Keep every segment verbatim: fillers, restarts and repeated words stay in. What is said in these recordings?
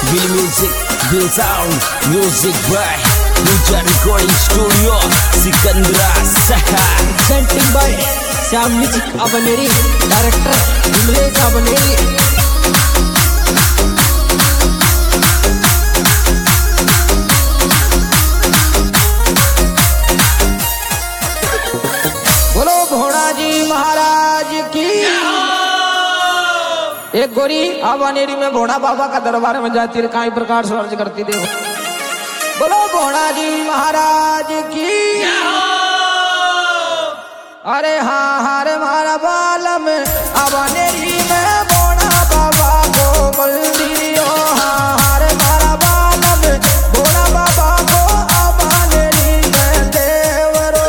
Bill Music, Bill Sound, Music by Hujan Recording Studio, Sikandra Saha. Presenting by Sam Music Abaneri, Director Imlesh Abaneri. बोलो घोड़ा जी महाराज की। एक गोरी आवानेरी में घोड़ा बाबा का दरबार में जाती है, काई प्रकार से अर्ज करती देखो। बोलो घोड़ा जी महाराज की। अरे हाँ हारे मारा बालम आवानेरी में घोड़ा बाबा को मंदिर। हाँ हारे मारा बालम घोड़ा बाबा को आवानेरी में देवरो।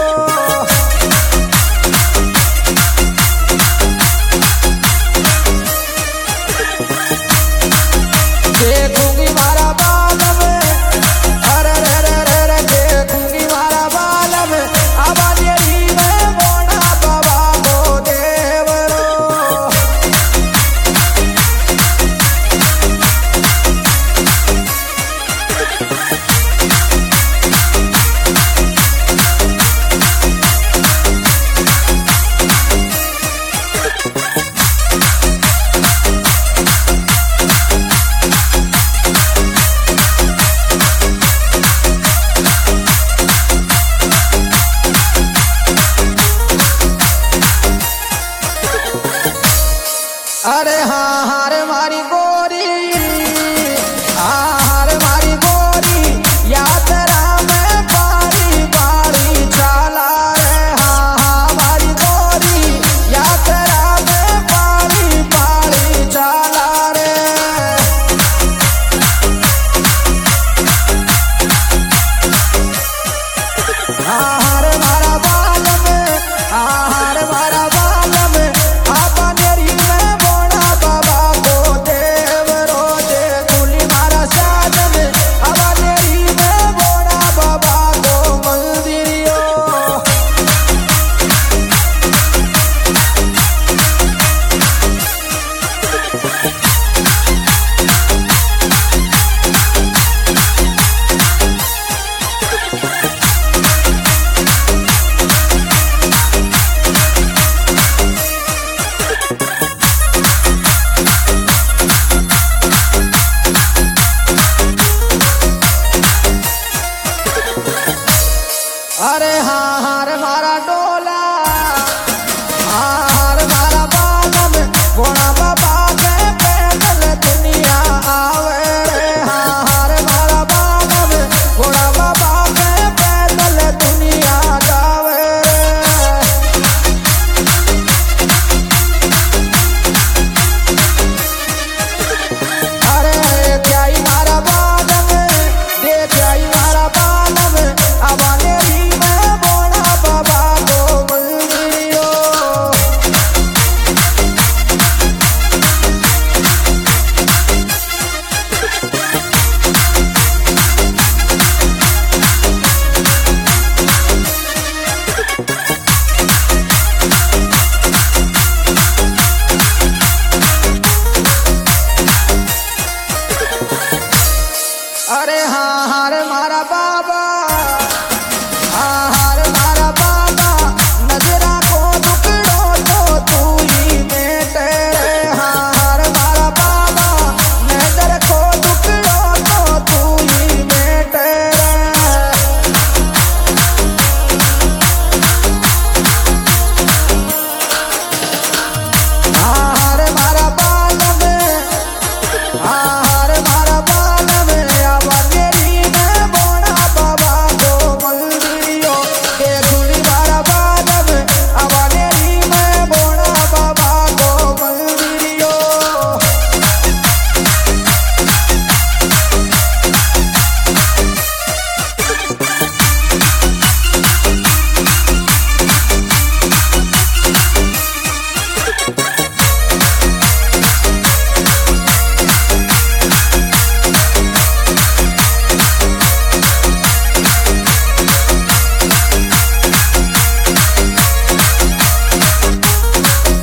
देखूंगी मारा बालम, अरे रे रे रे रे देखूंगी मारा बालम आवानेरी में घोड़ा बाबा को देवरो। अरे हाँ हारे मारी गोरी, हाँ हारे मारी गोरी यात्रा में बारी बारी चाला रे। हाँ हाँ मारी गोरी यात्रा में बारी बारी चाला रे। हाँ हारे मारा बालम, हाँ हारे मारा बालम आवानेरी में घोड़ा बाबा को देवरो। देखूंगी मारा साजन आवानेरी में घोड़ा बाबा को मंदिरियो। अरे हाँ हारे मारा डोला, हाँ हारे मारा बालम घोड़ा बाबा के पैदल दुनिया आवे रे। हाँ हारे मारा बालम घोड़ा बाबा के पैदल दुनिया गावे रे। अरे क्या ही मारा बालम, देख आई मारा बालम आवानेरी में घोड़ा बाबा को मंदिरियो। अरे हाँ हारे मारा बाबा, हाँ हारे मारा बाबा नजरा को दुखड़ो तो तू ही मेटे रे। हाँ हारे मारा बाबा नजर को दुखड़ो तो तू ही मेटे रे। हाँ हारे मारा बालम, हाँ हारे मारा बालम आवानेरी में घोड़ा बाबा को मंदिरियो। देखूंगी मारा बालम आवानेरी में घोड़ा बाबा को मंदिरियो।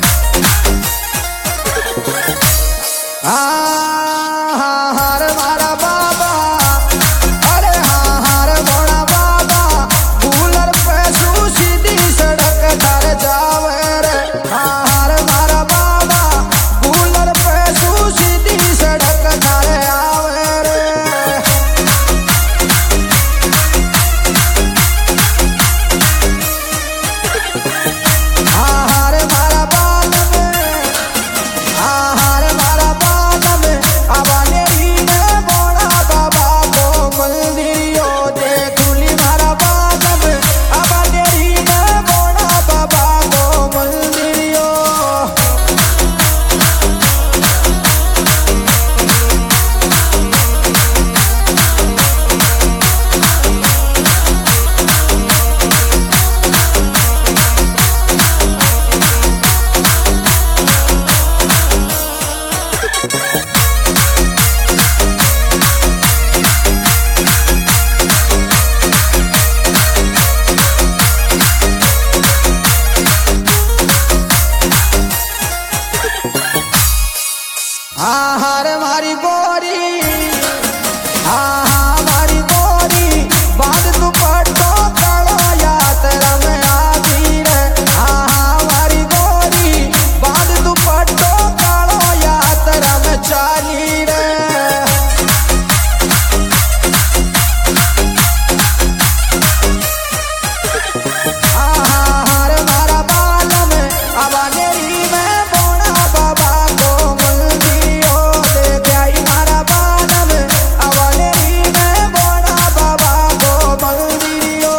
हाँ हाँ हारे मारा हाँ हाँ रे मारी गोरी, हाँ हाँ मारी गोरी, बांध दुपट्टो कालो यात्रा में आती रे। हाँ हाँ मारी गोरी, बांध दुपट्टो कालो यात्रा में चाली रे। हाँ हाँ हाँ रे मारा बाल में अबानेरी में बोना बाबा को मंदियो दे आई। मारा बाल में अबानेरी में बोना बाबा को मंदियो।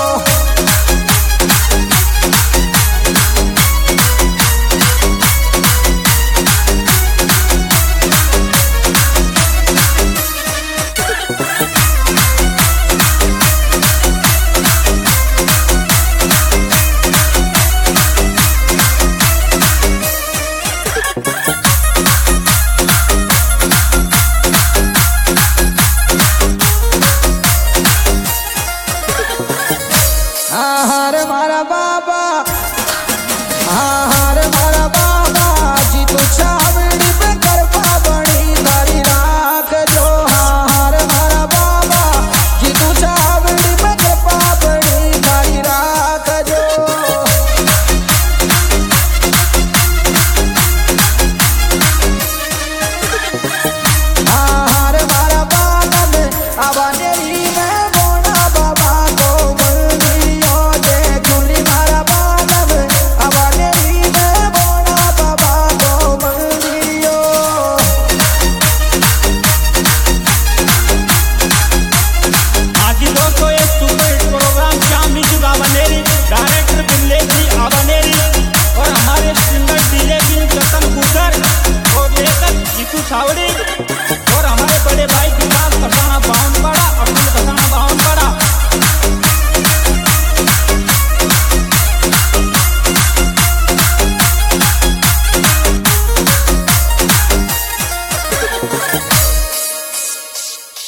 हाँ हाँ रे मारा बाबा, हाँ हाँ रे मारा बाबा, जी तू छावड़ी पे गरबा बड़ी तारी राख जो। हाँ हाँ रे मारा बाबा, जी तू छावड़ी पे गरबा बड़ी तारी राख जो। हाँ हाँ रे मारा बाल में अबानेरी में बोना बाबा को मंदियो दे चुली। मारा बाल में अबानेरी में बोना बाबा को मंदियो। आज दोस्तों एक super hit program Shyam music Abaneri, director Bimlesh ji Abaneri और हमारे सिंगर डीजे बिन चतन गुजर और लेखक जीतू छावड़ी।